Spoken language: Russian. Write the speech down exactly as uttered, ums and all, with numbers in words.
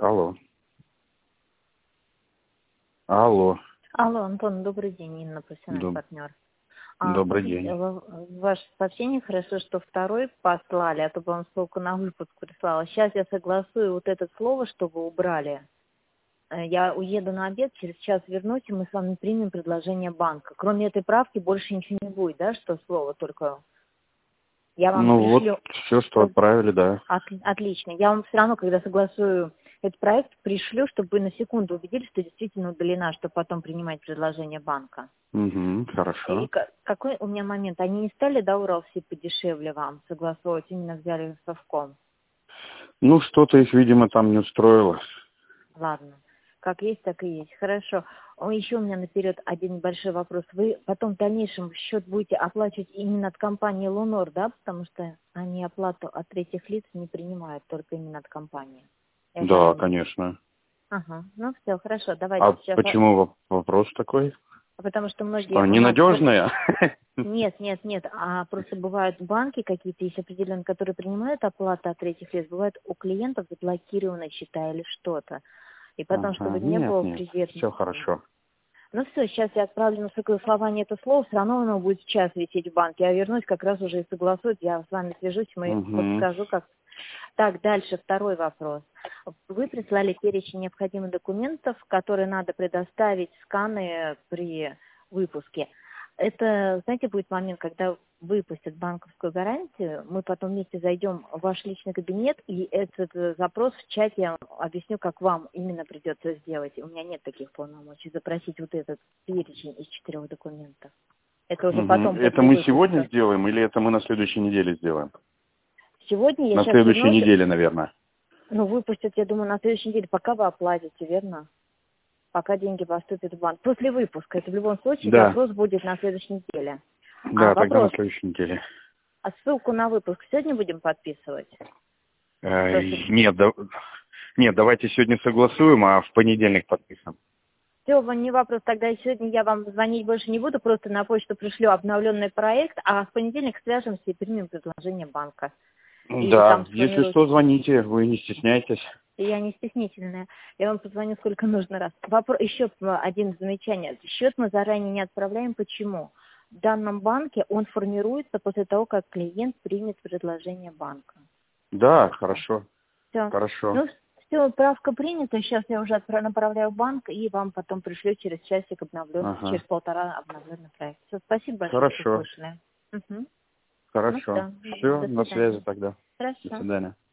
Алло. Алло. Алло, Антон, добрый день, Инна, профессиональный Доб- партнер. А, Добрый смотрите, день. в в ваше сообщение хорошо, что второй послали, а то бы вам ссылку на выпуск прислала. Сейчас я согласую вот это слово, чтобы убрали. Э, Я уеду на обед, через час вернусь, и мы с вами примем предложение банка. Кроме этой правки больше ничего не будет, да, что слово только... Я вам Ну вот, пришлю... все, что отправили, да. От- отлично. Я вам все равно, когда согласую этот проект, пришлю, чтобы вы на секунду убедились, что действительно удалена, чтобы потом принимать предложение банка. Угу, И хорошо. ка- какой у меня момент? Они не стали, да, Урал все подешевле вам согласовывать, именно взяли совком? Ну, что-то их, видимо, там не устроило. Ладно. Как есть, так и есть. Хорошо. О, еще у меня наперед один большой вопрос. Вы потом в дальнейшем счет будете оплачивать именно от компании Лунор, да? Потому что они оплату от третьих лиц не принимают, только именно от компании. Я Да, правильно? конечно. Ага. Ну все, хорошо. Давайте А сейчас. почему воп- вопрос такой? Потому что Что, многие у нас... ненадежные? Нет, нет, нет, а просто бывают банки какие-то, есть определенные, которые принимают оплату от третьих лиц, бывает у клиентов заблокированы счета или что-то. И потом, Ага, чтобы не нет, было нет, все приверженности. хорошо. Ну все, сейчас я отправлю на согласование это слово, все равно оно будет сейчас висеть в банке. Я вернусь, как раз уже и согласуют, я с вами свяжусь, мы Угу. подскажу, как. Так, дальше второй вопрос. Вы прислали перечень необходимых документов, которые надо предоставить, сканы при выпуске. Это, знаете, будет момент, когда выпустят банковскую гарантию, мы потом вместе зайдем в ваш личный кабинет, и этот э, запрос в чате я объясню, как вам именно придется сделать. У меня нет таких полномочий запросить вот этот перечень из четырех документов. Это уже Угу. потом Это после мы сегодня выпуска. сделаем или это мы на следующей неделе сделаем? Сегодня я На сейчас следующей вернусь, неделе, наверное. ну, выпустят, я думаю, на следующей неделе, пока вы оплатите, верно? Пока деньги поступят в банк. После выпуска. Это в любом случае Да. запрос будет на следующей неделе. А Да, тогда на вопрос, следующей неделе. а ссылку на выпуск сегодня будем подписывать? Э, Нет, да- нет, давайте сегодня согласуем, а в понедельник подпишем. Все, не вопрос. Тогда сегодня я вам звонить больше не буду, просто на почту пришлю обновленный проект, а в понедельник свяжемся и примем предложение банка. И Да, там если сформируют. что, звоните, вы не стесняйтесь. Я не стеснительная. Я вам позвоню сколько нужно раз. Вопро... Еще один замечание. Счет мы заранее не отправляем. Почему? В данном банке он формируется после того, как клиент примет предложение банка. Да, хорошо, Все. хорошо. Ну, все, правка принята. Сейчас я уже отправ- направляю в банк и вам потом пришлю через часик обновлен, через Ага, полтора обновленный проект. Все, спасибо большое, что хорошо, слышали. Угу. Ну хорошо. все, Все, до на связи свидания. тогда. До Хорошо. свидания.